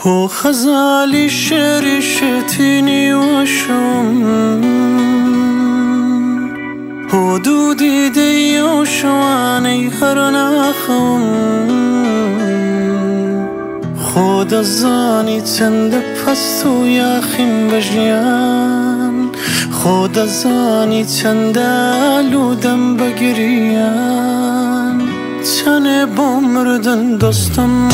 هو خزالي شعري شتيني وشم هو دودي دي وشواني هرناخم خود الزاني تندب فستو ياخم بجيان خود الزاني تندالو دم بگريان تنه بمردن دستم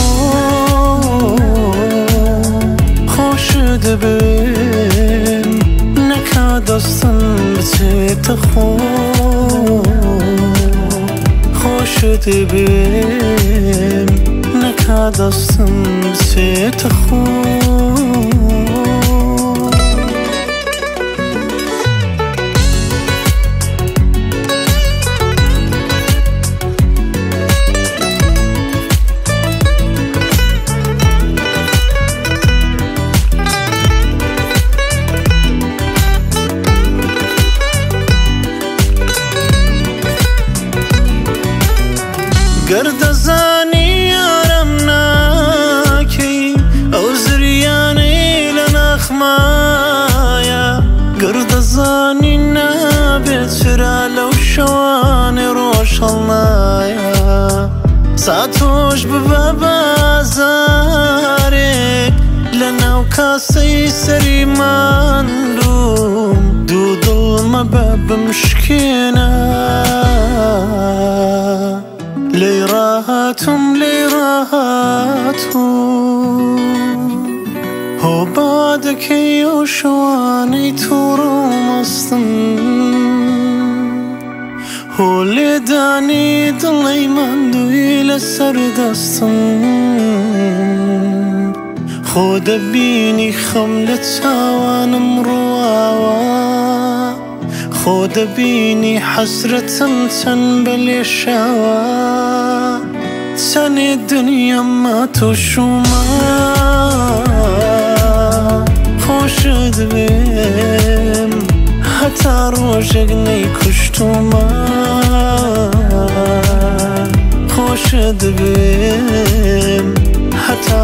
خوش دبم نکا دستم بچه خوش دبم نکا دستم بچه گرد زانی یارم ناکی او زریانی لنخمایا گرد زانی نبید چرا لو شوان روشلنایا ساتوش ببازارك لناو كاسي سري مندوم دود المباب مشكينا ليراتهم هو بعدك يوشواني تورو مصطن هو لداني ضلي مندو إلى سردستن خود بيني خملة ساوان مرواوا خود بيني حسرة تنبل الشوا تاني الدنيا ما تشوما خوش دبم حتى روشقني كشتوما خوش دبم حتى